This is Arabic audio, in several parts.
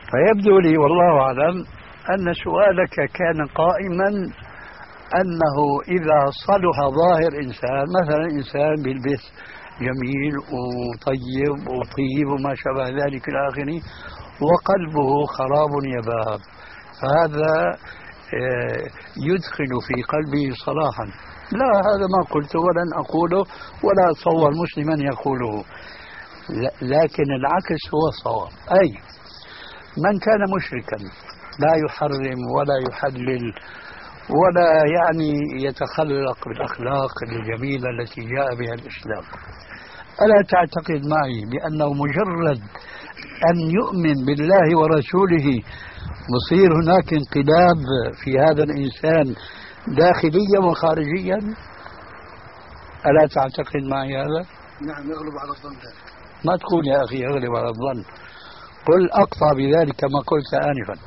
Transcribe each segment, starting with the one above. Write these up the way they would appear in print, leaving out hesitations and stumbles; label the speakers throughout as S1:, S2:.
S1: فيبدو لي والله أعلم أن سؤالك كان قائما أنه إذا صلح ظاهر إنسان، مثلا إنسان بيلبس جميل وطيب وطيب وما شابه ذلك إلى آخره، وقلبه خراب يباب، فهذا يدخل في قلبه صلاحا. لا، هذا ما قلته ولن أقوله ولا أتصور مسلما يقوله، لكن العكس هو الصواب. أي من كان مشركا لا يحرم ولا يحلل ولا يعني يتخلق بالأخلاق الجميلة التي جاء بها الإسلام، ألا تعتقد معي بأنه مجرد أن يؤمن بالله ورسوله مصير هناك انقلاب في هذا الإنسان داخليا وخارجيا؟ ألا تعتقد معي هذا؟
S2: نعم، يغلب على الظن ذلك.
S1: ما تقول يا أخي يغلب على الظن، قل أقطع بذلك كما قلت آنفا.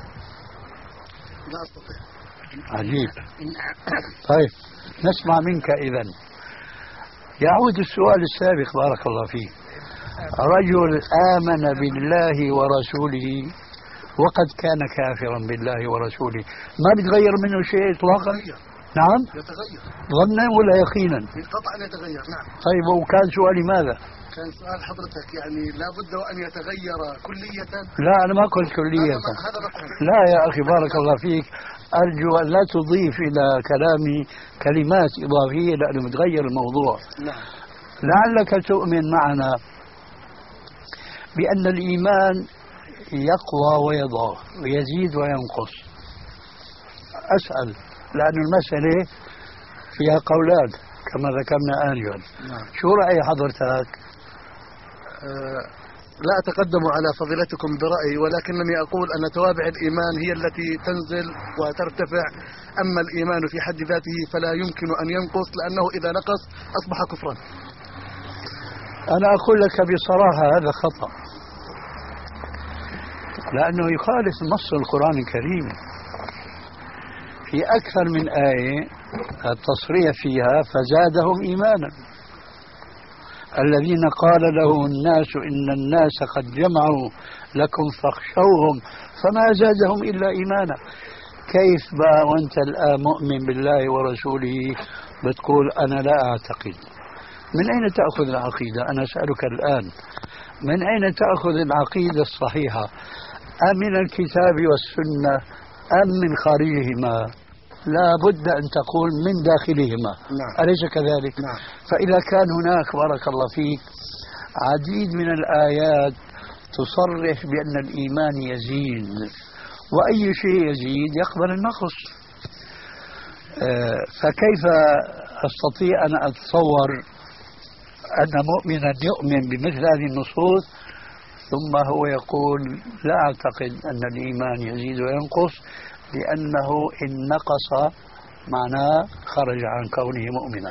S2: لا أستطيع.
S1: عجيب. طيب نسمع منك إذن. يعود السؤال السابق بارك الله فيك. رجل آمن بالله ورسوله وقد كان كافرا بالله ورسوله، ما بيتغير منه شيء إطلاقا؟ نعم؟
S2: يتغير
S1: ظنا ولا يقينا؟
S2: قطعا يتغير. نعم.
S1: طيب وكان سؤالي ماذا؟
S2: كان سؤال حضرتك يعني لابد وأن يتغير كلية.
S1: لا أنا ما قلت كلية. لا يا أخي بارك الله فيك، أرجو أن لا تضيف إلى كلامي كلمات إضافية لأنه متغير الموضوع.
S2: نعم.
S1: لعلك تؤمن معنا بأن الإيمان يقوى ويضعف ويزيد وينقص. أسأل لأن المسألة فيها قولان كما ذكرنا آنفا. شو رأي حضرتك؟
S2: لا أتقدم على فضيلتكم برأيي، ولكنني أقول أن توابع الإيمان هي التي تنزل وترتفع، أما الإيمان في حد ذاته فلا يمكن أن ينقص، لأنه إذا نقص أصبح كفرا.
S1: أنا أقول لك بصراحة هذا خطأ، لأنه يخالف نص القرآن الكريم في أكثر من آية التصريح فيها فزادهم إيمانا. الذين قال له الناس إن الناس قد جمعوا لكم فاخشوهم فما زادهم إلا إيمانا. كيف بقى وأنت الآن مؤمن بالله ورسوله بتقول أنا لا أعتقد؟ من أين تأخذ العقيدة؟ أنا أسألك الآن، من أين تأخذ العقيدة الصحيحة؟ أم من الكتاب والسنة أم من خارجهما؟ لا بد أن تقول من داخلهما.
S2: نعم.
S1: أليس كذلك؟
S2: نعم.
S1: فإذا كان هناك بارك الله فيك عديد من الآيات تصرح بأن الإيمان يزيد، وأي شيء يزيد يقبل النقص، فكيف أستطيع أن أتصور أن مؤمنا يؤمن بمثل هذه النصوص ثم هو يقول لا أعتقد أن الإيمان يزيد وينقص، لأنه إن نقص معناه خرج عن كونه مؤمنا.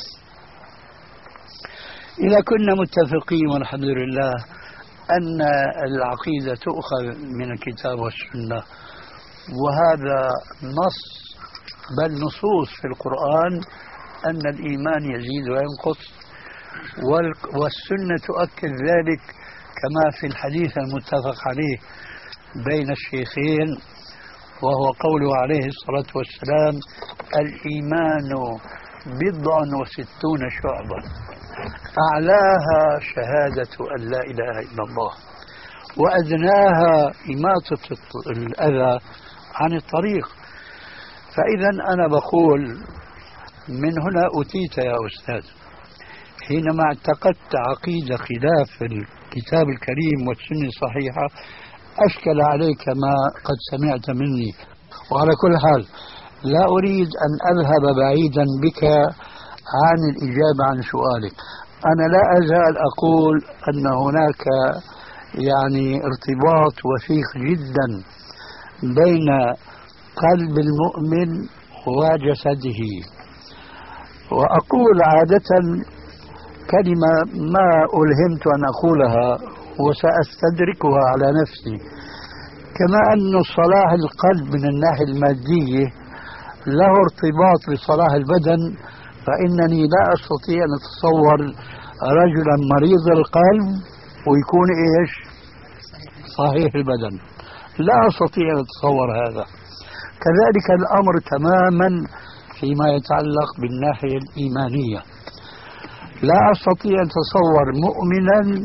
S1: إذا كنا متفقين والحمد لله أن العقيدة تؤخذ من الكتاب والسنة، وهذا نص بل نصوص في القرآن أن الإيمان يزيد وينقص، والسنة تؤكد ذلك كما في الحديث المتفق عليه بين الشيخين، وهو قوله عليه الصلاة والسلام الإيمان 60 شعبة أعلاها شهادة أن لا إله إلا الله وأدناها إماطة الأذى عن الطريق. فإذا أنا بقول من هنا أتيت يا أستاذ حينما اعتقدت عقيدة خلاف الكتاب الكريم والسنة الصحيحة أشكل عليك ما قد سمعت مني. وعلى كل حال لا أريد أن أذهب بعيدا بك عن الإجابة عن سؤالك. أنا لا أزال أقول أن هناك يعني ارتباط وثيق جدا بين قلب المؤمن وجسده، وأقول عادة كلمة ما ألهمت أن أقولها وسأستدركها على نفسي، كما أن صلاح القلب من الناحية المادية له ارتباط بصلاح البدن، فإنني لا أستطيع أن أتصور رجلا مريض القلب ويكون إيش صحيح البدن. لا أستطيع أن أتصور هذا. كذلك الأمر تماما فيما يتعلق بالناحية الإيمانية. لا أستطيع أن أتصور مؤمنا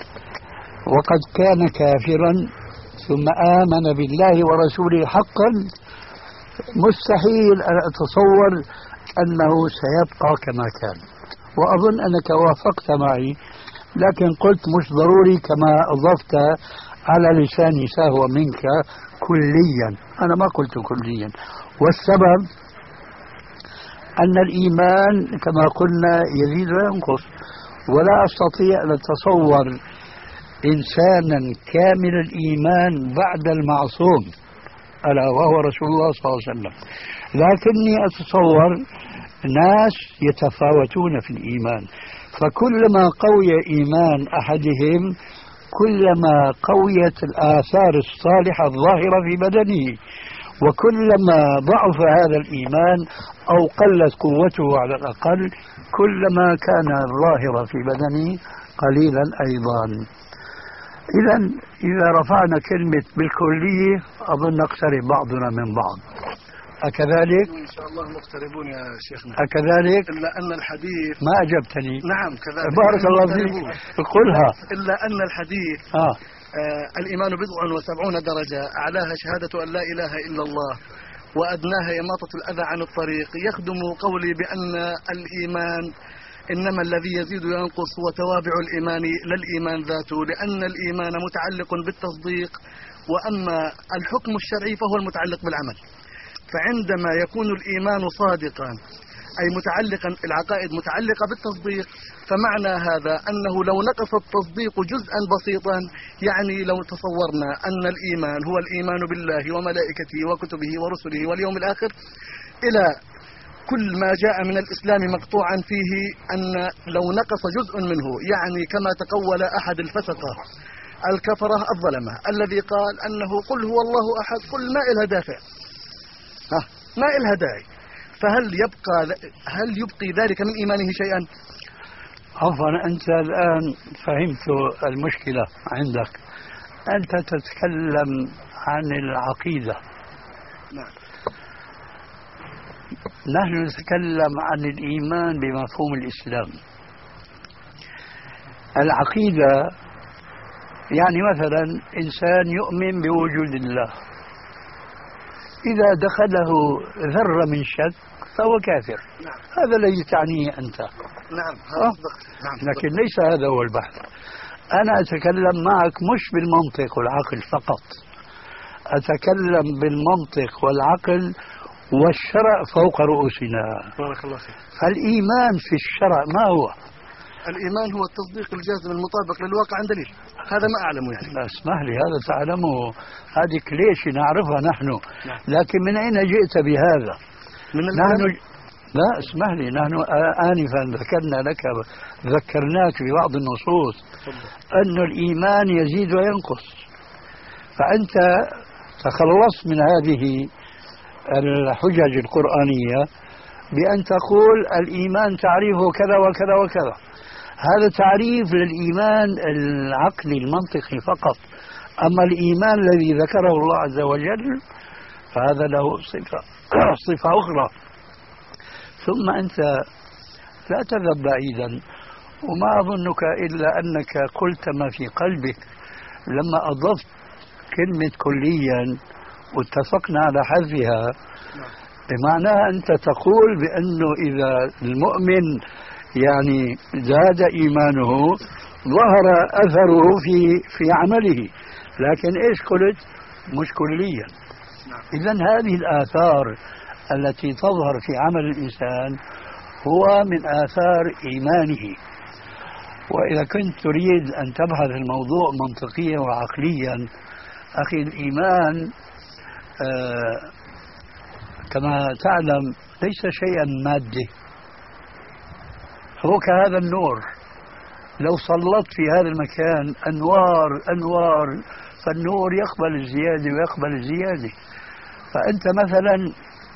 S1: وقد كان كافرا ثم آمن بالله ورسوله حقا، مستحيل أن أتصور أنه سيبقى كما كان. وأظن أنك وافقت معي، لكن قلت مش ضروري كما أضفت على لساني سهوا منك كليا. أنا ما قلت كليا، والسبب أن الإيمان كما قلنا يزيد وينقص، ولا أستطيع أن أتصور إنسانا كامل الإيمان بعد المعصوم ألا وهو رسول الله صلى الله عليه وسلم. لكني أتصور ناس يتفاوتون في الإيمان، فكلما قوي إيمان أحدهم كلما قويت الآثار الصالحة الظاهرة في بدنه، وكلما ضعف هذا الإيمان أو قلت قوته على الأقل كلما كان الظاهر في بدنه قليلا أيضا. إذا رفعنا كلمة بالكلية أظن نقترب بعضنا من بعض. أكذلك؟
S2: إن شاء الله مقتربون يا شيخنا.
S1: أكذلك؟
S2: إلا أن الحديث
S1: ما أجبتني.
S2: نعم كذلك.
S1: بارك الله فيك. قلها.
S2: إلا أن الحديث الإيمان 70 درجة، أعلاها شهادة أن لا إله إلا الله وأدناها إماطة الأذى عن الطريق. يخدم قولي بأن الإيمان إنما الذي يزيد وينقص هو توابع الإيمان لا الإيمان ذاته، لأن الإيمان متعلق بالتصديق، وأما الحكم الشرعي فهو المتعلق بالعمل. فعندما يكون الإيمان صادقا أي متعلقا، العقائد متعلقة بالتصديق، فمعنى هذا أنه لو نقص التصديق جزءا بسيطا، يعني لو تصورنا أن الإيمان هو الإيمان بالله وملائكته وكتبه ورسله واليوم الآخر، إلى كل ما جاء من الإسلام مقطوعا فيه، أن لو نقص جزء منه، يعني كما تقول أحد الفسقة الكفرة الظلمة الذي قال أنه قل هو الله أحد، قل ما إلها دافع، ما إلها داعي، هل يبقي ذلك من إيمانه شيئا؟
S1: عفوا، أنت الآن فهمت المشكلة عندك. أنت تتكلم عن العقيدة.
S2: نعم.
S1: نحن نتكلم عن الإيمان بمفهوم الإسلام. العقيدة يعني مثلا إنسان يؤمن بوجود الله، إذا دخله ذرة من شك فهو كافر.
S2: نعم.
S1: هذا الذي تعنيه أنت.
S2: نعم.
S1: لكن ليس هذا هو البحث. أنا أتكلم معك مش بالمنطق والعقل فقط، أتكلم بالمنطق والعقل والشرع فوق رؤوسنا.
S2: بارك الله فيك.
S1: فالإيمان في الشرع ما هو؟
S2: الإيمان هو التصديق الجازم المطابق للواقع عن دليل. هذا ما أعلمه يعني.
S1: لا اسمح لي، هذا تعلمه، هذه كليشة نعرفها نحن.
S2: نعم.
S1: لكن من أين جئت بهذا؟
S2: من
S1: لا اسمح لي، نحن آنفا ذكرناك ببعض النصوص أن الإيمان يزيد وينقص، فأنت تخلصت من هذه الحجج القرآنية بأن تقول الإيمان تعريفه كذا وكذا وكذا. هذا تعريف للإيمان العقلي المنطقي فقط، أما الإيمان الذي ذكره الله عز وجل فهذا له صفة أخرى. ثم أنت لا تذهب بعيدا، وما أظنك إلا أنك قلت ما في قلبك لما أضفت كلمة كليا واتفقنا على حذفها، بمعنى أنت تقول بأنه إذا المؤمن يعني زاد إيمانه ظهر أثره في عمله، لكن إيش قلت؟ مش كليا. إذن هذه الآثار التي تظهر في عمل الإنسان هو من آثار إيمانه. وإذا كنت تريد أن تبحث الموضوع منطقيا وعقليا، أخي الإيمان كما تعلم ليس شيئا مادي، هو كهذا النور، لو سلطت في هذا المكان أنوار فالنور يقبل الزيادة ويقبل الزيادة. فأنت مثلا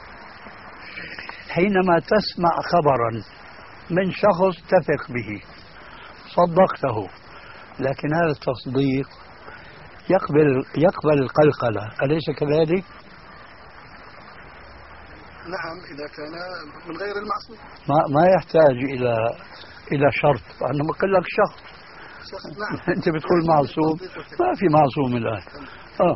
S1: حينما تسمع خبرا من شخص تثق به صدقته، لكن هذا التصديق يقبل القلقلة، أليس كذلك؟
S2: نعم، إذا كان من غير المعصوم
S1: ما يحتاج إلى شرط. أنا بقول لك شخص.
S2: نعم.
S1: أنت بتقول معصوم، ما في معصوم الآن.
S2: نعم.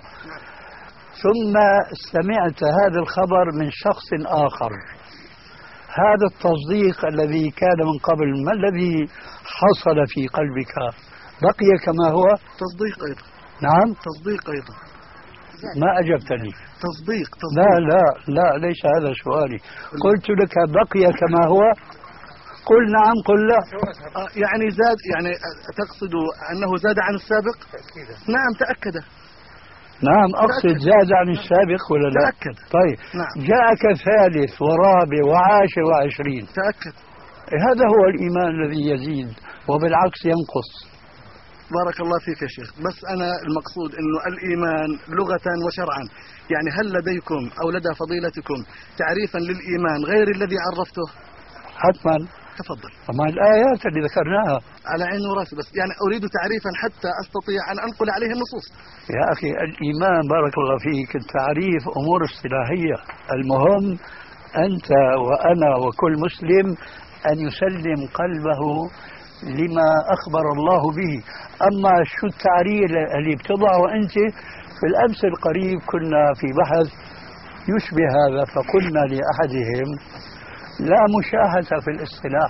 S1: ثم سمعت هذا الخبر من شخص آخر، هذا التصديق الذي كان من قبل ما الذي حصل في قلبك؟ بقي كما هو؟
S2: تصديق أيضا.
S1: نعم،
S2: تصديق أيضا.
S1: ما أجبتني.
S2: تصديق.
S1: لا ليس هذا سؤالي. قلت لك بقي كما هو، قل نعم قل لا.
S2: يعني زاد، يعني تقصد أنه زاد عن السابق؟ نعم تأكد.
S1: نعم أقصد زاد عن السابق ولا لا؟
S2: تأكد.
S1: طيب
S2: نعم.
S1: جاءك ثالث ورابع وعاشر وعشرين،
S2: تأكد.
S1: هذا هو الإيمان الذي يزيد وبالعكس ينقص.
S2: بارك الله فيك يا شيخ، بس أنا المقصود أنه الإيمان لغة وشرعا، يعني هل لديكم أو لدى فضيلتكم تعريفا للإيمان غير الذي عرفته؟
S1: حتما.
S2: تفضل.
S1: وما الآيات اللي ذكرناها
S2: على عيني وراسي، بس يعني أريد تعريفا حتى أستطيع أن أنقل عليه النصوص.
S1: يا أخي الإيمان بارك الله فيك التعريف أمور اصطلاحية، المهم أنت وأنا وكل مسلم أن يسلم قلبه لما أخبر الله به. أما شو التعريف اللي بتضعه أنت؟ في الأمس القريب كنا في بحث يشبه هذا، فقلنا لأحدهم لا مشاهدة في الاصطلاح،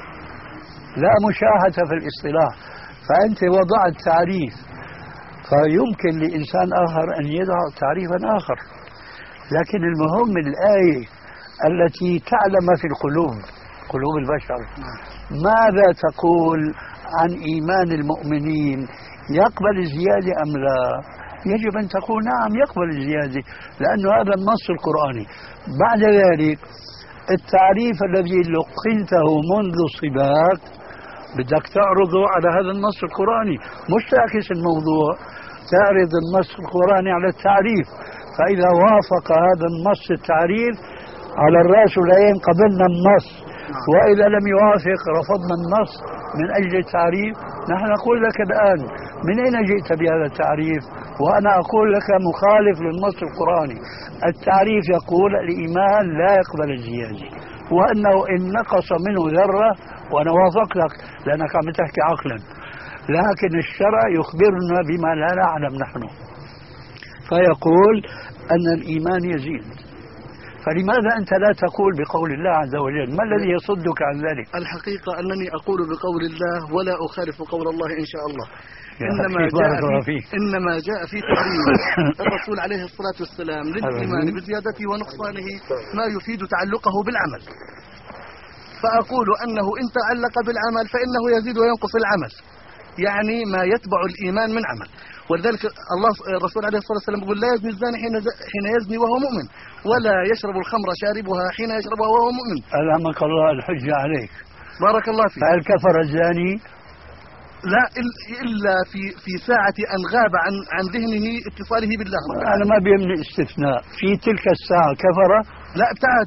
S1: لا مشاهدة في الاصطلاح. فأنت وضعت تعريف، فيمكن لإنسان آخر أن يضع تعريفا آخر، لكن المهم الآية التي تعلم في القلوب، قلوب البشر، ماذا تقول عن إيمان المؤمنين؟ يقبل الزيادة أم لا؟ يجب أن تقول نعم يقبل الزيادة، لأن هذا النص القرآني. بعد ذلك التعريف الذي لقنته منذ صباك بدك تعرضه على هذا النص القرآني، مش تعكس الموضوع، تعرض النص القرآني على التعريف. فإذا وافق هذا النص التعريف على الرأس والعين قبلنا النص، وإذا لم يوافق رفضنا النص من أجل التعريف. نحن نقول لك الآن من أين جئت بهذا التعريف؟ وأنا أقول لك مخالف للنص القرآني. التعريف يقول الإيمان لا يقبل الزيادة، وأنه إن نقص منه ذرة، وأنا وافقتك لأنك عم تحكي عقلا، لكن الشرع يخبرنا بما لا نعلم نحن، فيقول أن الإيمان يزيد. فلماذا أنت لا تقول بقول الله عز وجل؟ ما الذي يصدك عن ذلك؟
S2: الحقيقة أنني أقول بقول الله ولا أخالف قول الله إن شاء الله. إنما جاء في تعريف الرسول عليه الصلاة والسلام للإيمان بزيادته ونقصانه ما يفيد تعلقه بالعمل، فأقول أنه إن تعلق بالعمل فإنه يزيد وينقص العمل، يعني ما يتبع الإيمان من عمل. ولذلك الرسول عليه الصلاة والسلام يقول لا يزني الزاني حين يزني وهو مؤمن، ولا يشرب الخمر شاربها حين يشربها وهو مؤمن.
S1: ألهمك الله الحجة عليك.
S2: بارك الله فيك.
S1: فهل كفر الزاني؟
S2: لا، إلا في ساعة أن غاب عن ذهنه اتصاله بالله.
S1: أنا ما بيمني استثناء في تلك الساعة كفر؟
S2: لا،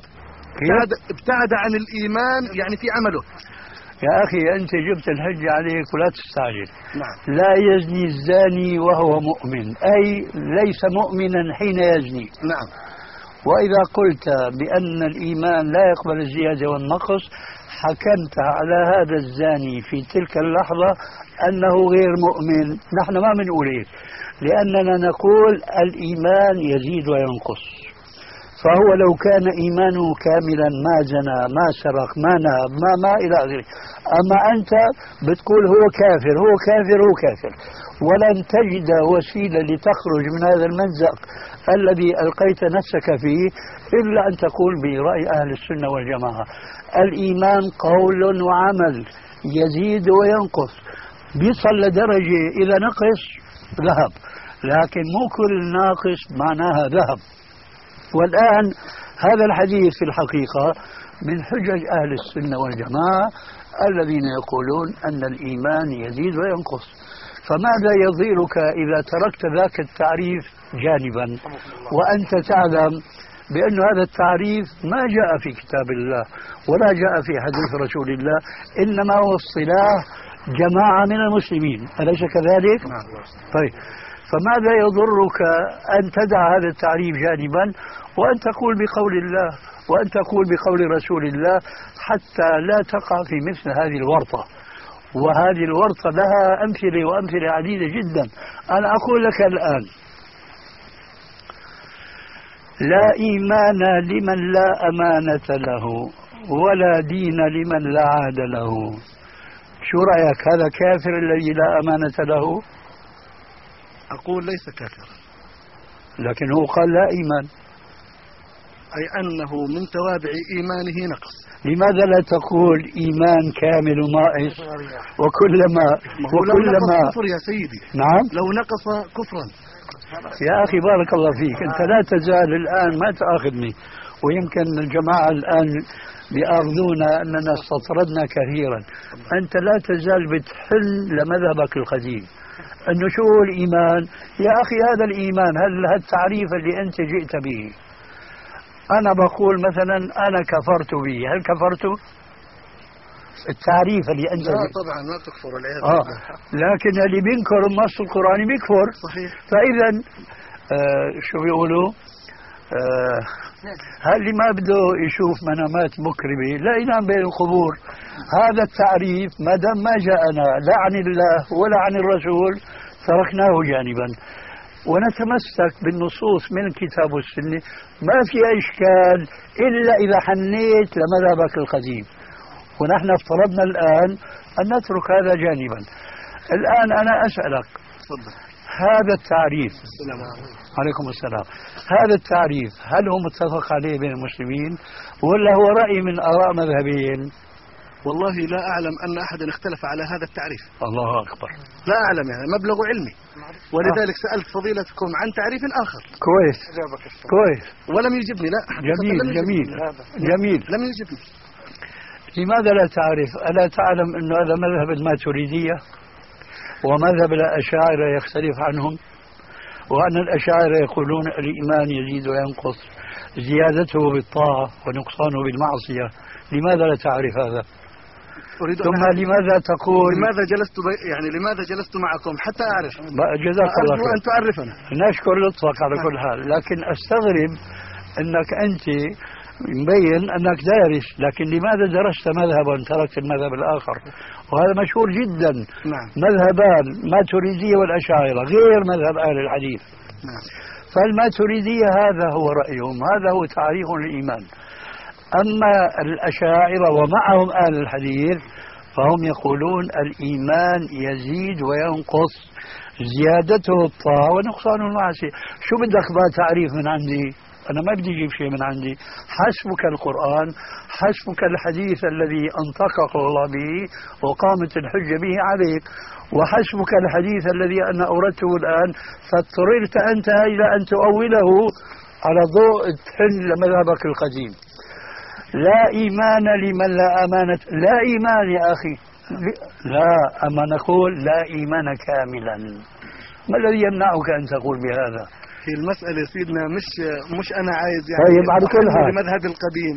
S2: ابتعد عن الإيمان يعني في عمله.
S1: يا أخي أنت جبت الحجة عليك ولا تستعجل.
S2: نعم.
S1: لا يزني الزاني وهو مؤمن، أي ليس مؤمنا حين يزني.
S2: نعم.
S1: وإذا قلت بأن الإيمان لا يقبل الزيادة والنقص، حكمت على هذا الزاني في تلك اللحظة أنه غير مؤمن. نحن ما بنقول إيه، لأننا نقول الإيمان يزيد وينقص. فهو لو كان إيمانه كاملا ما زنى ما سرق ما نهب ما إلى آخره، أما أنت بتقول هو كافر هو كافر هو كافر، ولن تجد وسيلة لتخرج من هذا المنزق الذي ألقيت نفسك فيه إلا أن تقول برأي أهل السنة والجماعة الإيمان قول وعمل يزيد وينقص، بيصل لدرجة إذا نقص ذهب، لكن مو كل ناقص معناها ذهب. والآن هذا الحديث في الحقيقة من حجج أهل السنة والجماعة الذين يقولون أن الإيمان يزيد وينقص. فماذا يضيرك إذا تركت ذاك التعريف جانبا وأنت تعلم بأن هذا التعريف ما جاء في كتاب الله ولا جاء في حديث رسول الله، إنما هو اصطلاح جماعة من المسلمين، أليس كذلك؟ طيب، فماذا يضرك أن تدع هذا التعريف جانبا وأن تقول بقول الله وأن تقول بقول رسول الله حتى لا تقع في مثل هذه الورطة. وهذه الورطة لها أمثلة وأمثلة عديدة جدا. أنا أقول لك الآن: لا إيمان لمن لا أمانة له ولا دين لمن لا عهد له. شو رأيك؟ هذا كافر الذي لا أمانة له؟
S2: أقول ليس كافرا،
S1: لكن هو قال لا إيمان،
S2: أي أنه من توابع إيمانه نقص.
S1: لماذا لا تقول إيمان كامل وناقص؟ وكلما
S2: كفر يا سيدي.
S1: نعم،
S2: لو نقص كفرا.
S1: يا أخي بارك الله فيك، أنت لا تزال الآن، ما تأخذني، ويمكن الجماعة الآن بيأخذونا أننا استطردنا كثيرا. أنت لا تزال بتحن لمذهبك القديم أنه شو هو الإيمان. يا أخي هذا الإيمان، هل التعريف اللي أنت جئت به، أنا بقول مثلا أنا كفرت به، هل كفرت؟ التعريف اللي أنت
S2: لا طبعا ما تكفر والعياذ بالله.
S1: لكن اللي بينكر النص القرآني بيكفر.
S2: صحيح.
S1: فإذا شو بيقولوا؟ هل اللي ما بده يشوف منامات مكرمة لا ينام بين القبور. هذا التعريف ما دام ما جاءنا لا عن الله ولا عن الرسول تركناه جانبا، ونتمسك بالنصوص من الكتاب والسنة. ما في إشكال إلا إذا حنيت لمذهبك القديم، ونحن افترضنا الآن أن نترك هذا جانبا. الآن أنا أسألك، هذا التعريف،
S2: السلام
S1: عليكم السلام، هذا التعريف هل هو متفق عليه بين المسلمين ولا هو رأي من آراء مذهبين؟
S2: والله لا أعلم أن أحدا اختلف على هذا التعريف.
S1: الله أكبر.
S2: لا أعلم، يعني مبلغ علمي، ولذلك سألت فضيلتكم عن تعريف آخر.
S1: كويس كويس.
S2: ولم يجبني. لا
S1: جميل جميل جميل.
S2: لم يجبني.
S1: لماذا لا تعرف؟ ألا تعلم أن هذا مذهب الماتريدية ومذهب الأشاعرة يختلف عنهم، وأن الأشاعرة يقولون الإيمان يزيد وينقص، زيادته بالطاعة ونقصانه بالمعصية. لماذا لا تعرف هذا؟ ثم لماذا تقول
S2: لماذا جلست معكم حتى أعرف؟
S1: جزاك الله خير.
S2: أن تعرفنا.
S1: نشكر لطفك على كل حال، لكن أستغرب أنك أنت مبين أنك دارس، لكن لماذا درست مذهبا تركت المذهب الآخر؟ وهذا مشهور جدا.
S2: نعم.
S1: مذهبان، ماتريدية والأشاعرة، غير مذهب أهل الحديث.
S2: نعم.
S1: فالماتريدية هذا هو رأيهم، هذا هو تعريف الإيمان. أما الأشاعرة ومعهم أهل الحديث فهم يقولون الإيمان يزيد وينقص، زيادته الطاعة ونقصانه المعصية. شو بدك بقى تعريف من عندي؟ أنا ما بدي أجيب شيء من عندي. حسبك القرآن، حسبك الحديث الذي أنطقك الله به وقامت الحجة به عليك، وحسبك الحديث الذي أنا أوردته الآن، فاضطررت أنت إلى أن تؤوله على ضوء تحل لمذهبك القديم. لا إيمان لمن لا أمانة. لا إيمان يا أخي، لا، أما نقول لا إيمان كاملا. ما الذي يمنعك أن تقول بهذا؟
S2: في المسألة سيدنا مش أنا عايز يعني
S1: طيب على كل حال
S2: المذهب القديم،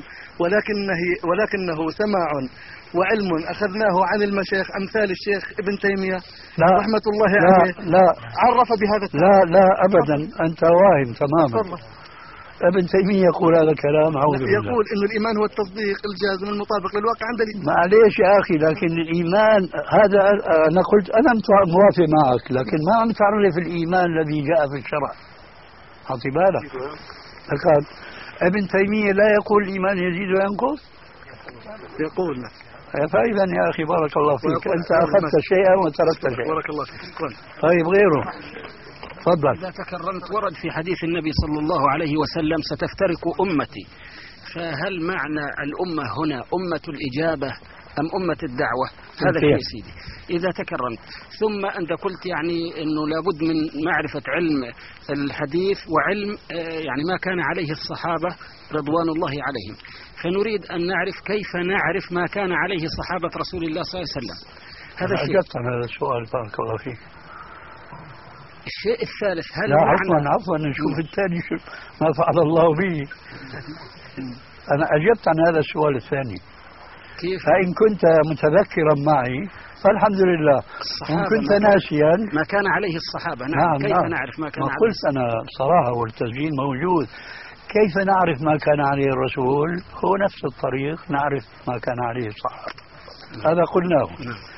S2: ولكنه سماع وعلم أخذناه عن المشايخ أمثال الشيخ ابن تيمية رحمة الله عليه.
S1: لا
S2: عرف بهذا
S1: لا لا أبدا، أنت واهم تماما. ابن تيمية يقول هذا الكلام،
S2: يقول إنه الإيمان هو التصديق الجازم المطابق للواقع عند الإيمان.
S1: معليش يا أخي، لكن الإيمان هذا أنا قلت أنا موافق معك، لكن ما عم تعرف الإيمان الذي جاء في الشرع. حطي بالك. ابن تيمية لا يقول الإيمان يزيد وينقص،
S2: يقول.
S1: فإذا يا أخي بارك الله فيك، أنت أخذت شيئا وتركت شيئا.
S2: بارك الله فيك.
S1: طيب غيره تفضل.
S3: إذا تكرمت، ورد في حديث النبي صلى الله عليه وسلم ستفترق أمتي، فهل معنى الأمة هنا أمة الإجابة أم أمة الدعوة؟ هذا شيء سيدي إذا تكرمت. ثم أنت قلت يعني أنه لابد من معرفة علم الحديث وعلم يعني ما كان عليه الصحابة رضوان الله عليهم، فنريد أن نعرف كيف نعرف ما كان عليه صحابة رسول الله صلى الله عليه وسلم.
S1: هذا الشيء. أجبت عن هذا السؤال بارك الله فيك.
S3: الشيء الثالث، هل
S1: لا عفوا نشوف الثاني ما فعل الله به. أنا أجبت عن هذا السؤال الثاني.
S3: كيف؟
S1: فإن كنت متذكرا معي فالحمد لله، وإن كنت ناسيا
S3: ما كان عليه الصحابة. نعم. كيف نعرف ما كان عليه؟
S1: قلت أنا صراحة والتسجيل موجود. كيف نعرف ما كان عليه الرسول؟ هو نفس الطريق نعرف ما كان عليه الصحابة. هذا قلناه.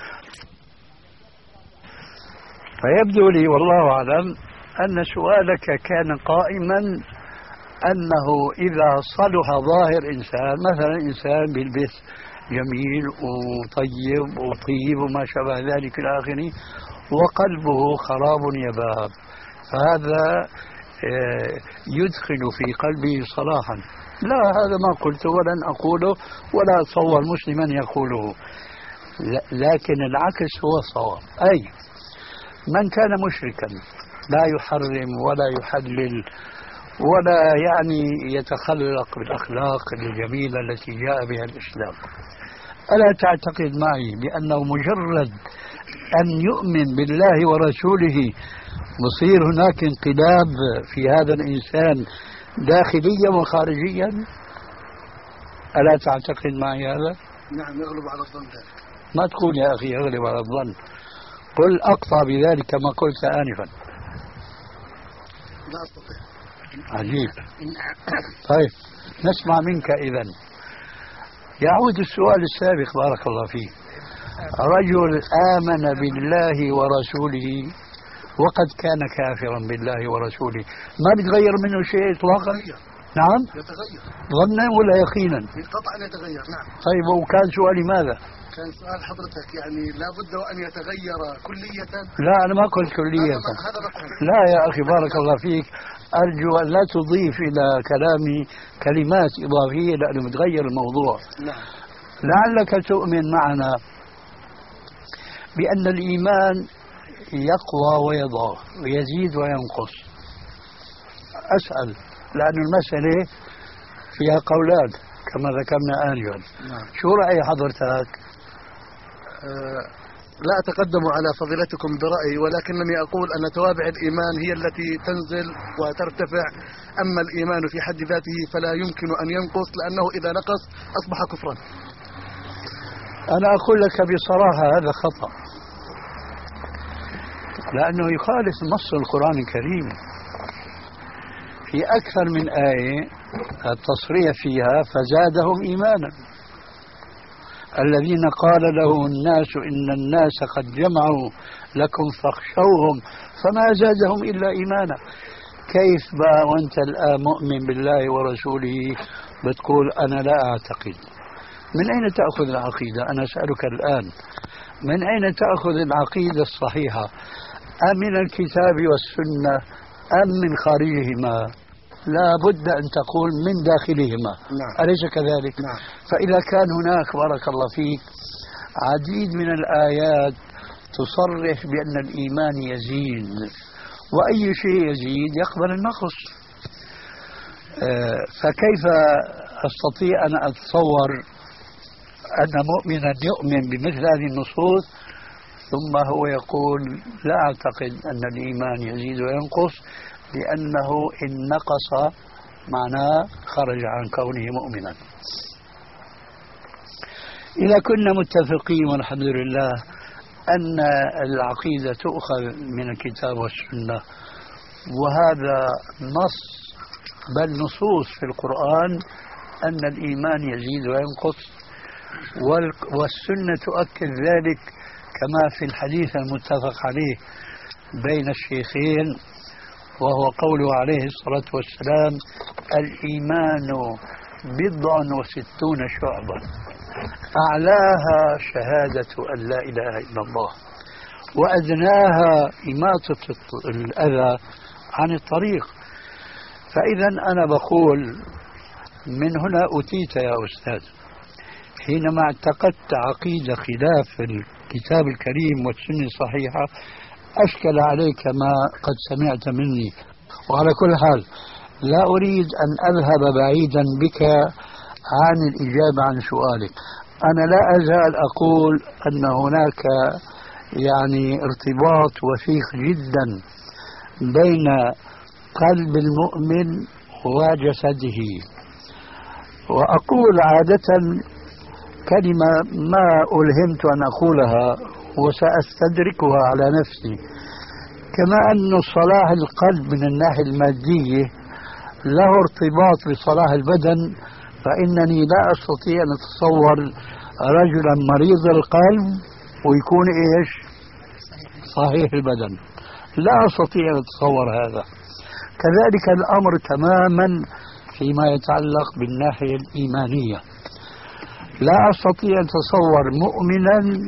S1: فيبدو لي والله أعلم أن سؤالك كان قائما أنه إذا صلح ظاهر إنسان، مثلا إنسان بالبث جميل وطيب وطيب وما شابه ذلك إلى آخره، وقلبه خراب يباب، فهذا يدخل في قلبه صلاحا. لا، هذا ما قلته ولن أقوله ولا أتصور مسلما يقوله، لكن العكس هو الصواب. أي من كان مشركا لا يحرم ولا يحلل ولا يعني يتخلق بالأخلاق الجميلة التي جاء بها الإسلام، ألا تعتقد معي بأنه مجرد أن يؤمن بالله ورسوله مصير هناك انقلاب في هذا الإنسان داخليا وخارجيا؟ ألا تعتقد معي هذا؟
S2: نعم، يغلب على الظن ذلك.
S1: ما تقول يا أخي يغلب على الظن، قل أقطع بذلك كما قلت آنفا.
S2: لا أستطيع.
S1: عجيب. طيب نسمع منك إذن. يعود السؤال السابق بارك الله فيك. رجل آمن بالله ورسوله وقد كان كافرا بالله ورسوله، ما بيتغير منه شيء إطلاقا؟ نعم؟
S2: يتغير
S1: ظنا ولا يقينا؟
S2: قطعا يتغير. نعم.
S1: طيب وكان سؤالي ماذا؟
S2: كان سؤال حضرتك يعني لابد وأن يتغير كلية.
S1: لا أنا ما قلت كلية. لا يا أخي بارك الله فيك، أرجو أن لا تضيف إلى كلامي كلمات إضافية لأنه متغير الموضوع.
S2: نعم.
S1: لعلك تؤمن معنا بأن الإيمان يقوى ويضعف ويزيد وينقص. أسأل لأن المسألة فيها قولان كما ذكرنا آنفا. شو رأي حضرتك؟
S2: لا أتقدم على فضيلتكم برأيي، ولكنني أقول أن توابع الإيمان هي التي تنزل وترتفع، أما الإيمان في حد ذاته فلا يمكن أن ينقص، لأنه إذا نقص أصبح كفرا.
S1: أنا أقول لك بصراحة هذا خطأ، لأنه يخالف نص القرآن الكريم في أكثر من آية التصريح فيها فزادهم إيمانا. الذين قال له الناس إن الناس قد جمعوا لكم فاخشوهم فما زادهم إلا إيمانا. كيف بقى وأنت الآن مؤمن بالله ورسوله بتقول أنا لا أعتقد؟ من أين تأخذ العقيدة؟ أنا أسألك الآن، من أين تأخذ العقيدة الصحيحة؟ أم من الكتاب والسنة أم من خارجهما؟ لا بد أن تقول من داخلهما.
S2: نعم.
S1: أليس كذلك؟
S2: نعم.
S1: فإذا كان هناك بارك الله فيك عديد من الآيات تصرح بأن الإيمان يزيد، وأي شيء يزيد يقبل النقص، فكيف أستطيع أن أتصور أن مؤمنا يؤمن بمثل هذه النصوص ثم هو يقول لا أعتقد أن الإيمان يزيد وينقص، لأنه إن نقص معناه خرج عن كونه مؤمنا. إذا كنا متفقين والحمد لله أن العقيدة تؤخذ من الكتاب والسنة، وهذا نص بل نصوص في القرآن أن الإيمان يزيد وينقص، والسنة تؤكد ذلك كما في الحديث المتفق عليه بين الشيخين، وهو قوله عليه الصلاة والسلام الإيمان 60 شعبة أعلاها شهادة أن لا إله إلا الله وأدناها إماطة الأذى عن الطريق. فإذا أنا بقول من هنا أتيت يا أستاذ حينما اعتقدت عقيدة خلاف الكتاب الكريم والسنة الصحيحة أشكل عليك ما قد سمعت مني. وعلى كل حال لا أريد أن أذهب بعيدا بك عن الإجابة عن سؤالك. أنا لا أزال أقول أن هناك يعني ارتباط وثيق جدا بين قلب المؤمن وجسده، وأقول عادة كلمة ما ألهمت أن أقولها وسأستدركها على نفسي. كما أن صلاح القلب من الناحية المادية له ارتباط بصلاح البدن، فإنني لا أستطيع أن أتصور رجلا مريض القلب ويكون إيش صحيح البدن، لا أستطيع أن أتصور هذا. كذلك الأمر تماما فيما يتعلق بالناحية الإيمانية، لا أستطيع أن أتصور مؤمنا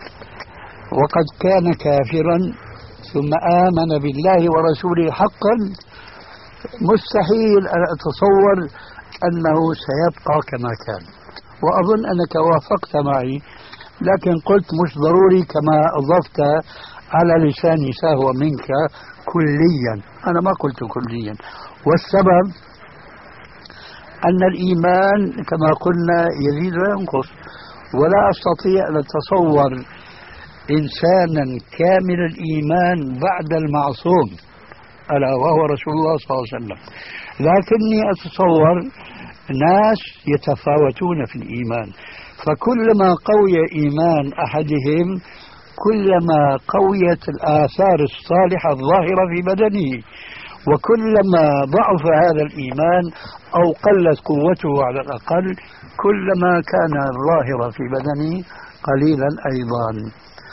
S1: وقد كان كافرا ثم آمن بالله ورسوله حقا، مستحيل أن أتصور أنه سيبقى كما كان. وأظن أنك وافقت معي، لكن قلت مش ضروري كما أضفت على لساني سهوا منك كليا. أنا ما قلت كليا، والسبب أن الإيمان كما قلنا يزيد وينقص، ولا أستطيع أن أتصور إنسانا كامل الإيمان بعد المعصوم ألا وهو رسول الله صلى الله عليه وسلم، لكني أتصور ناس يتفاوتون في الإيمان، فكلما قوي إيمان أحدهم كلما قويت الآثار الصالحة الظاهرة في بدنه، وكلما ضعف هذا الإيمان أو قلت قوته على الأقل كلما كان الظاهر في بدنه قليلا أيضا.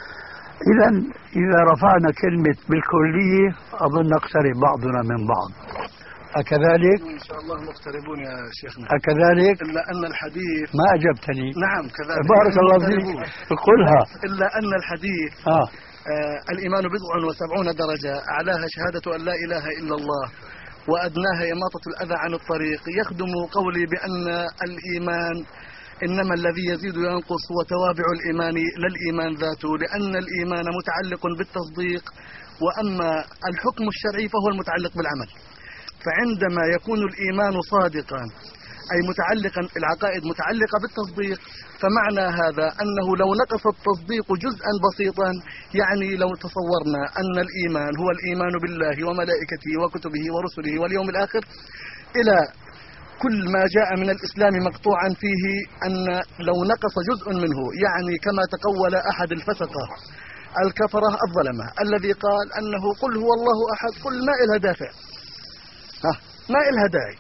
S1: إذا رفعنا كلمة بالكلية أظن نقترب بعضنا من بعض، أكذلك؟
S2: إن شاء الله مقتربون يا شيخنا.
S1: أكذلك؟
S2: إلا أن الحديث
S1: ما أجبتني.
S2: نعم كذلك.
S1: بارك الله فيك، قلها.
S2: إلا أن الحديث الإيمان 70 درجة، أعلاها شهادة أن لا إله إلا الله وأدناها إماطة الأذى عن الطريق. يخدم قولي بأن الإيمان إنما الذي يزيد وينقص هو توابع الإيمان لا الإيمان ذاته، لأن الإيمان متعلق بالتصديق، وأما الحكم الشرعي فهو المتعلق بالعمل. فعندما يكون الإيمان صادقا أي متعلقا، العقائد متعلقة بالتصديق، فمعنى هذا أنه لو نقص التصديق جزءا بسيطا، يعني لو تصورنا أن الإيمان هو الإيمان بالله وملائكته وكتبه ورسله واليوم الآخر إلى كل ما جاء من الإسلام مقطوعا فيه، أن لو نقص جزء منه، يعني كما تقول أحد الفسقة الكفرة الظلمة الذي قال أنه قل هو الله أحد، قل ما إلها دافع، ما إلها داعي،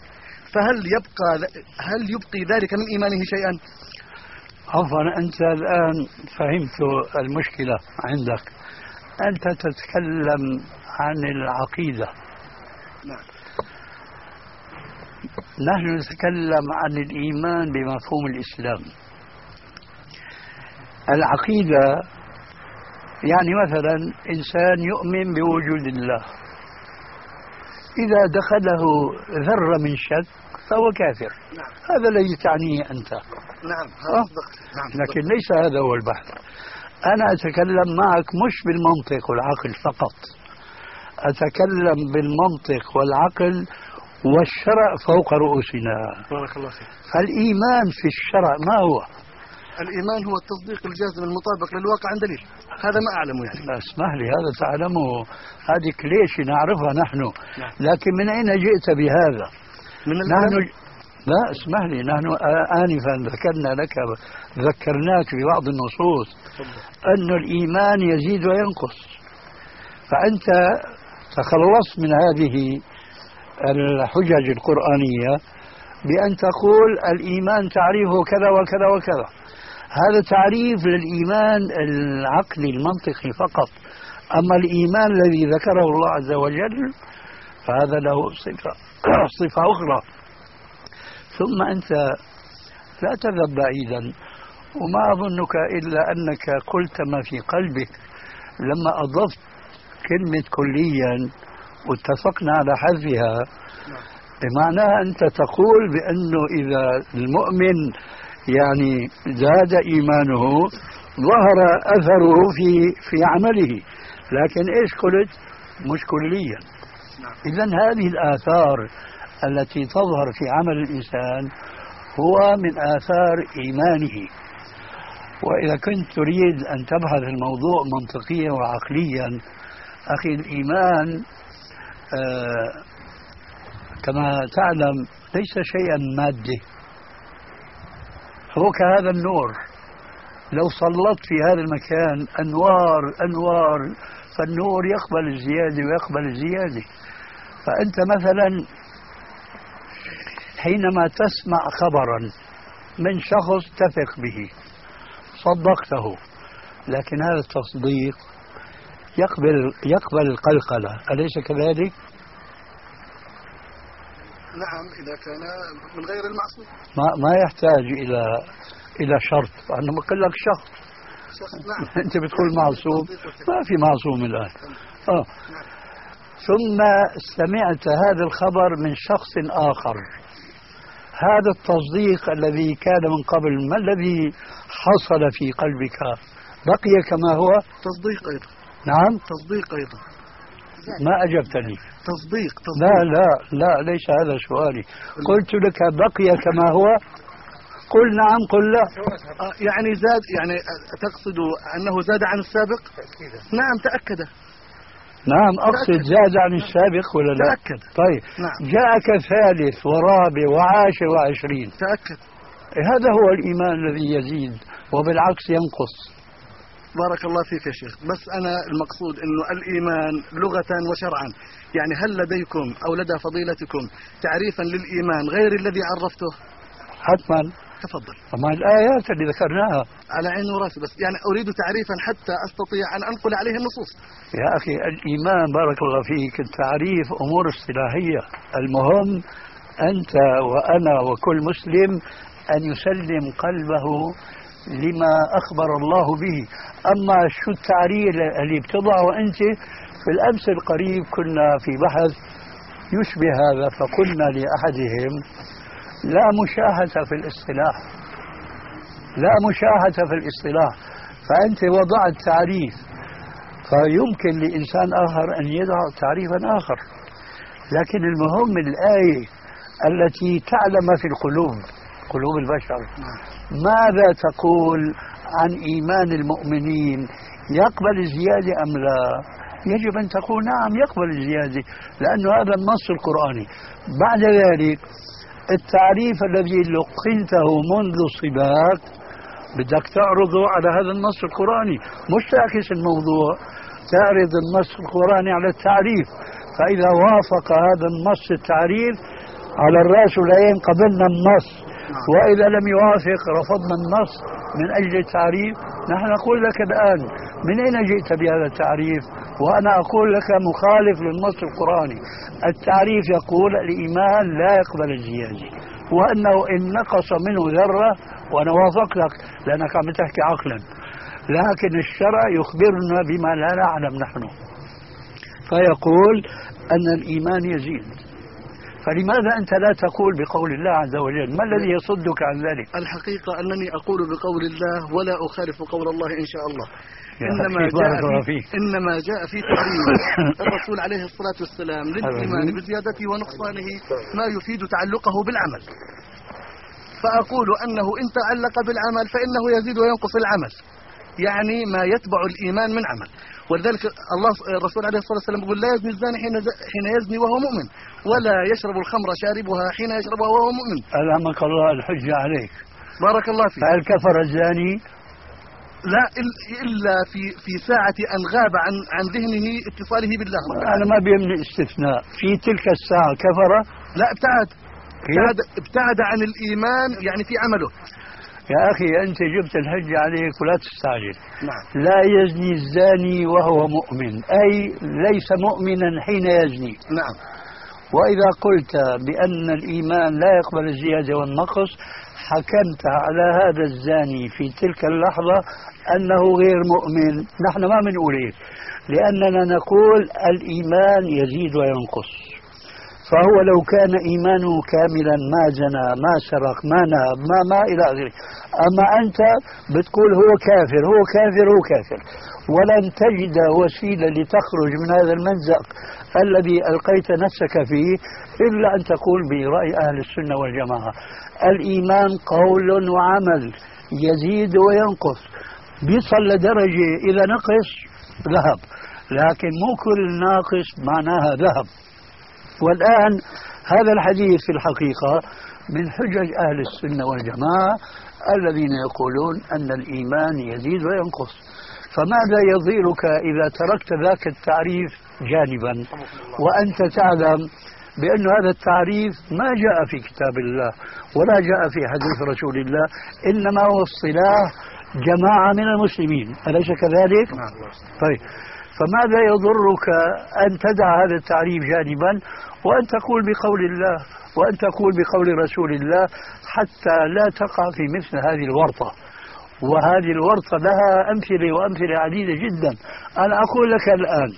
S2: هل يبقي ذلك من إيمانه شيئا؟
S1: عفوا، أنت الآن فهمت المشكلة عندك. أنت تتكلم عن العقيدة،
S2: نعم.
S1: نحن نتكلم عن الإيمان بمفهوم الإسلام. العقيدة يعني مثلا إنسان يؤمن بوجود الله، إذا دخله ذرة من شك فهو كافر.
S2: نعم.
S1: هذا الذي تعنيه أنت.
S2: نعم.
S1: لكن ليس هذا هو البحث. أنا أتكلم معك مش بالمنطق والعقل فقط، أتكلم بالمنطق والعقل والشرع فوق رؤوسنا.
S2: بارك الله فيك.
S1: فالإيمان في الشرع ما هو؟
S2: الإيمان هو التصديق الجازم المطابق للواقع عن دليل. هذا ما أعلمه يعني.
S1: لا اسمح لي، هذا تعلمه، هذه كليشة نعرفها نحن.
S2: نعم.
S1: لكن من أين جئت بهذا؟
S2: من
S1: نحن لا اسمح لي، نحن آنفا ذكرناك ببعض النصوص أن الإيمان يزيد وينقص، فأنت تخلصت من هذه الحجج القرآنية بأن تقول الإيمان تعريفه كذا وكذا وكذا. هذا تعريف للإيمان العقلي المنطقي فقط، أما الإيمان الذي ذكره الله عز وجل فهذا له صفة أخرى. ثم أنت لا تذهب بعيدا، وما أظنك إلا أنك قلت ما في قلبك لما أضفت كلمة كليا واتفقنا على حذفها. بمعنى أنت تقول بأنه إذا المؤمن يعني زاد إيمانه ظهر أثره في عمله، لكن إيش قلت؟ مش كليا. إذن هذه الآثار التي تظهر في عمل الإنسان هو من آثار إيمانه. وإذا كنت تريد أن تبحث الموضوع منطقيا وعقليا، أخي الإيمان كما تعلم ليس شيئا مادي، هو كهذا النور لو سلطت في هذا المكان أنوار فالنور يقبل الزيادة ويقبل الزيادة. فأنت مثلا حينما تسمع خبرا من شخص تثق به صدقته، لكن هذا التصديق يقبل القلقلة، أليس كذلك؟
S2: نعم، إذا كان من غير المعصوم
S1: ما يحتاج إلى شرط. أنا بقول لك شخص
S2: نعم.
S1: أنت بتقول معصوم، ما في معصوم الآن. ثم سمعت هذا الخبر من شخص آخر، هذا التصديق الذي كان من قبل ما الذي حصل في قلبك؟ بقي كما هو؟
S2: تصديق أيضا.
S1: نعم،
S2: تصديق أيضا.
S1: ما أجبتني.
S2: تصديق.
S1: لا ليس هذا سؤالي. قلت لك بقي كما هو، قل نعم قل لا.
S2: يعني زاد، يعني تقصد أنه زاد عن السابق؟ نعم تأكد.
S1: نعم أقصد زاد عن السابق ولا لا؟
S2: تأكد.
S1: طيب
S2: نعم.
S1: جاءك ثالث ورابع وعاشر وعشرين،
S2: تأكد.
S1: هذا هو الإيمان الذي يزيد وبالعكس ينقص.
S2: بارك الله فيك يا شيخ، بس أنا المقصود أنه الإيمان لغة وشرعا، يعني هل لديكم أو لدى فضيلتكم تعريفا للإيمان غير الذي عرفته؟
S1: حتما.
S2: تفضل.
S1: وما الآيات اللي ذكرناها
S2: على عيني وراسي، بس يعني أريد تعريفا حتى أستطيع أن أنقل عليه النصوص.
S1: يا أخي الإيمان بارك الله فيك التعريف أمور اصطلاحية، المهم أنت وأنا وكل مسلم أن يسلم قلبه لما أخبر الله به. أما شو التعريف اللي بتضعه أنت؟ في الأمس القريب كنا في بحث يشبه هذا، فقلنا لأحدهم لا مشاهدة في الاصطلاح، لا مشاهدة في الاصطلاح. فأنت وضعت تعريف، فيمكن لإنسان آخر أن يضع تعريفا آخر، لكن المهم الآية التي تعلم في قلوب البشر ماذا تقول عن إيمان المؤمنين، يقبل الزيادة أم لا؟ يجب أن تقول نعم يقبل الزيادة، لأنه هذا النص القرآني. بعد ذلك التعريف الذي لقنته منذ الصباك بدك تعرضه على هذا النص القرآني، مش تعكس الموضوع، تعرض النص القرآني على التعريف. فإذا وافق هذا النص التعريف على الرأس والعين قبلنا النص، وإذا لم يوافق رفضنا النص من أجل التعريف. نحن نقول لك الآن من أين جئت بهذا التعريف؟ وأنا أقول لك مخالف للنص القرآني. التعريف يقول الإيمان لا يقبل الزيادة، وأنه إن نقص منه ذرة، وأنا وافقتك لأنك عم تحكي عقلا، لكن الشرع يخبرنا بما لا نعلم نحن، فيقول أن الإيمان يزيد. فلماذا أنت لا تقول بقول الله عز وجل؟ ما الذي يصدك عن ذلك؟
S2: الحقيقة أنني أقول بقول الله ولا أخالف قول الله إن شاء الله. إنما جاء في تعريف الرسول عليه الصلاة والسلام للإيمان بزيادته ونقصانه ما يفيد تعلقه بالعمل، فأقول أنه إن تعلق بالعمل فإنه يزيد وينقص العمل، يعني ما يتبع الإيمان من عمل. ولذلك الرسول عليه الصلاة والسلام يقول لا يزني الزاني حين يزني وهو مؤمن، ولا يشرب الخمر شاربها حين يشربها وهو مؤمن.
S1: ألهمك الله الحجة عليك.
S2: بارك الله فيك.
S1: فهل كفر الزاني؟
S2: لا، إلا في ساعة أن غاب عن ذهنه اتصاله بالله.
S1: أنا ما بيمني استثناء في تلك الساعة كفر؟
S2: لا، ابتعد عن الإيمان يعني في عمله.
S1: يا أخي أنت جبت الحجة عليك ولا تستعجل.
S2: نعم.
S1: لا يزني الزاني وهو مؤمن، أي ليس مؤمنا حين يزني.
S2: نعم.
S1: وإذا قلت بأن الإيمان لا يقبل الزيادة والنقص، حكمت على هذا الزاني في تلك اللحظة أنه غير مؤمن. نحن ما بنقول هيك، لأننا نقول الإيمان يزيد وينقص. فهو لو كان إيمانه كاملا ما زنى ما سرق ما نهب ما إلى آخره، أما أنت بتقول هو كافر هو كافر هو كافر، ولن تجد وسيلة لتخرج من هذا المنزق الذي ألقيت نفسك فيه إلا أن تقول برأي أهل السنة والجماعة الإيمان قول وعمل يزيد وينقص، بيصل لدرجة إذا نقص ذهب، لكن مو كل ناقص معناها ذهب. والآن هذا الحديث في الحقيقة من حجج أهل السنة والجماعة الذين يقولون أن الإيمان يزيد وينقص. فماذا يضيرك إذا تركت ذاك التعريف جانبا وأنت تعلم بأن هذا التعريف ما جاء في كتاب الله ولا جاء في حديث رسول الله، إنما هو اصطلاح جماعة من المسلمين، أليس كذلك؟ طيب، فماذا يضرك أن تدع هذا التعريف جانبا وأن تقول بقول الله وأن تقول بقول رسول الله، حتى لا تقع في مثل هذه الورطة. وهذه الورطة لها أمثلة وأمثلة عديدة جدا. أنا أقول لك الآن: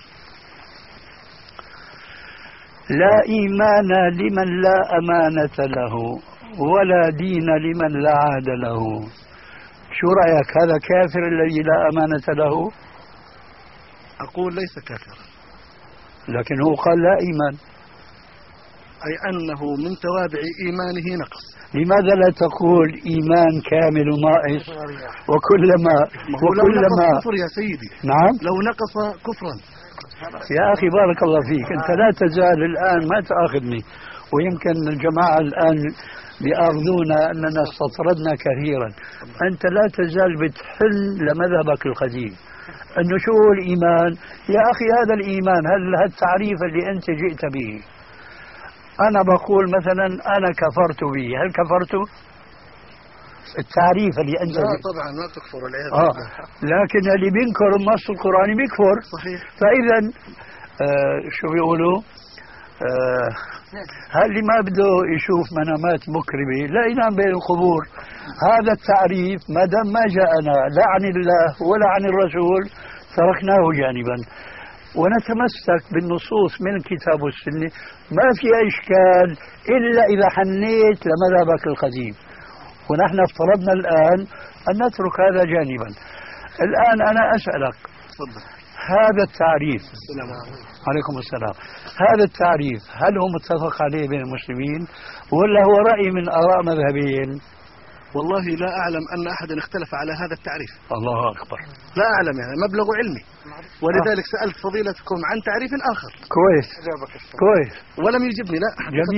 S1: لا إيمان لمن لا أمانة له ولا دين لمن لا عهد له. شو رأيك، هذا كافر الذي لا أمانة له؟
S2: أقول ليس كافرا،
S1: لكن هو قال لا إيمان،
S2: أي أنه من توابع إيمانه نقص.
S1: لماذا لا تقول إيمان كامل وناقص؟ وكلما
S2: كفر يا سيدي.
S1: نعم،
S2: لو نقص كفرا.
S1: يا أخي بارك الله فيك، أنت لا تزال الآن، ما تأخذني، ويمكن الجماعة الآن بيأخذونا أننا استطردنا كثيرا. أنت لا تزال بتحل لمذهبك القديم أنه شو هو الإيمان. يا أخي هذا الإيمان، هل التعريف اللي أنت جئت به، أنا بقول مثلا أنا كفرت به، هل كفرت؟ التعريف اللي أنت
S2: لا طبعا ما تكفر والعياذ بالله.
S1: لكن اللي بينكر النص القرآني بيكفر.
S2: صحيح.
S1: فإذا شو بيقولوا، هل اللي ما بده يشوف منامات مكرمة لا ينام بين القبور. هذا التعريف ما دام ما جاءنا لا عن الله ولا عن الرسول تركناه جانبا، ونتمسك بالنصوص من الكتاب والسنة. ما في إشكال إلا إذا حنيت لمذهبك القديم، ونحن افترضنا الآن أن نترك هذا جانبا. الآن أنا أسألك، هذا التعريف، عليكم السلام، هذا التعريف هل هو متفق عليه بين المسلمين ولا هو رأي من آراء مذهبين؟
S2: والله لا أعلم أن أحدا اختلف على هذا التعريف.
S1: الله أكبر.
S2: لا أعلم، يعني مبلغ علمي، ولذلك سألت فضيلتكم عن تعريف آخر.
S1: كويس كويس.
S2: ولم يجبني. لا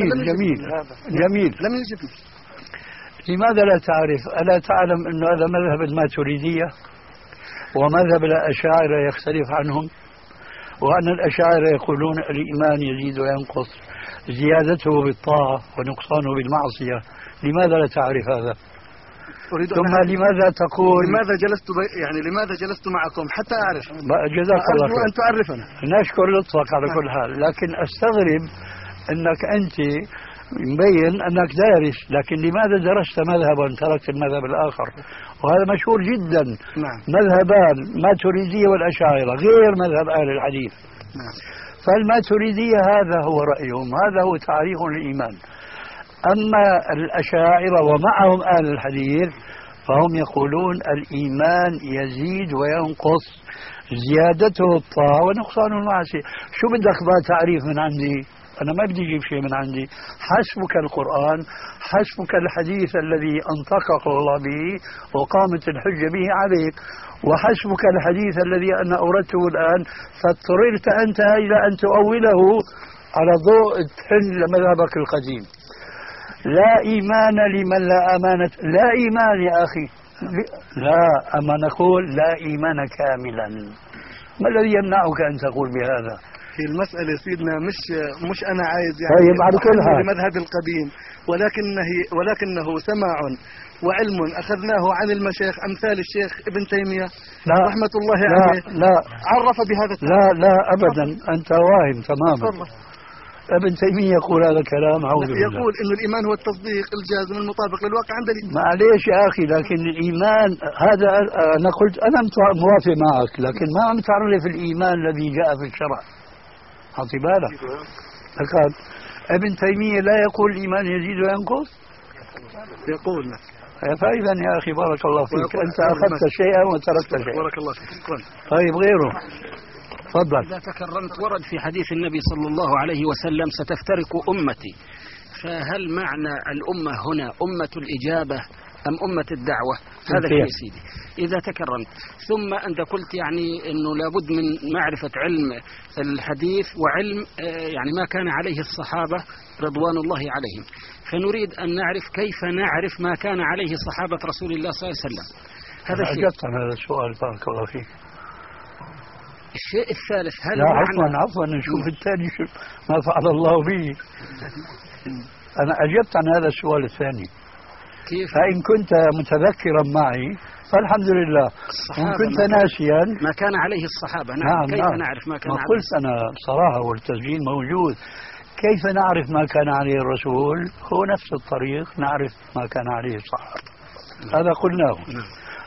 S1: جميل.
S2: لم يجبني.
S1: لماذا لا تعرف؟ ألا تعلم أن هذا مذهب الماتريدية ومذهب الأشاعرة يختلف عنهم، وأن الأشاعرة يقولون الإيمان يزيد وينقص، زيادته بالطاعة ونقصانه بالمعصية. لماذا لا تعرف هذا؟ ثم لماذا تقول
S2: لماذا جلست معكم حتى أعرف؟
S1: جزاك الله خير.
S2: أن تعرفنا.
S1: نشكر لطفك على كل حال، لكن أستغرب أنك أنت مبين أنك دارس، لكن لماذا درست مذهبا تركت المذهب الآخر؟ وهذا مشهور جدا.
S2: نعم.
S1: مذهبان، ماتريدية والأشاعرة، غير مذهب أهل الحديث.
S2: نعم.
S1: فالماتريدية هذا هو رأيهم، هذا هو تعريف الإيمان. أما الأشاعرة ومعهم أهل الحديث فهم يقولون الإيمان يزيد وينقص، زيادته الطاعة ونقصانه المعصية. شو بدك بقى تعريف من عندي؟ أنا ما بدي أجيب شيء من عندي. حسبك القرآن، حسبك الحديث الذي أنطقك الله به وقامت الحجة به عليك، وحسبك الحديث الذي أنا أوردته الآن، فاضطررت أنت إلى أن تؤوله على ضوء تحل لمذهبك القديم. لا إيمان لمن لا أمانة. لا إيمان يا أخي، لا، أما نقول لا إيمان كاملا. ما الذي يمنعك أن تقول بهذا؟
S2: في المسألة سيدنا مش أنا عايز
S1: طيب على كل حال
S2: المذهب القديم، ولكنه سماع وعلم أخذناه عن المشايخ أمثال الشيخ ابن تيمية رحمة الله عليه.
S1: لا
S2: عرف بهذا
S1: التعريف. لا أبدا، أنت واهم تماما. ابن تيمية يقول هذا الكلام،
S2: يقول إن الإيمان هو التصديق الجازم المطابق للواقع عند الإيمان.
S1: معليش يا أخي، لكن الإيمان هذا أنا قلت أنا موافق معك، لكن ما عم تعرف الإيمان الذي جاء في الشرع. حطي بالك. ابن تيمية لا يقول الإيمان يزيد وينقص،
S2: يقول لا.
S1: فإذا يا أخي بارك الله فيك، أنت أخذت شيئا وتركت شيئا.
S2: بارك الله فيك.
S1: طيب غيره تفضل.
S3: إذا تكرمت، ورد في حديث النبي صلى الله عليه وسلم ستفترق أمتي، فهل معنى الأمة هنا أمة الإجابة أم أمة الدعوة؟ هذا الشيء سيدي. إذا تكرمت، ثم أنت قلت يعني أنه لابد من معرفة علم الحديث وعلم يعني ما كان عليه الصحابة رضوان الله عليهم، فنريد أن نعرف كيف نعرف ما كان عليه صحابة رسول الله صلى الله عليه وسلم. هذا الشيء.
S1: أجبت عن هذا السؤال بارك الله فيك.
S3: الشيء الثالث، هل
S1: لا عفوا نشوف الثاني ما فعل الله به. أنا أجبت عن هذا السؤال الثاني.
S3: كيف؟
S1: فإن كنت متذكرا معي فالحمد لله، وإن كنت ناسيا
S3: ما كان عليه الصحابة. نعم. كيف نعرف ما كان عليه؟
S1: قلت أنا بصراحة والتسجيل موجود. كيف نعرف ما كان عليه الرسول؟ هو نفس الطريق نعرف ما كان عليه الصحابة. هذا قلناه.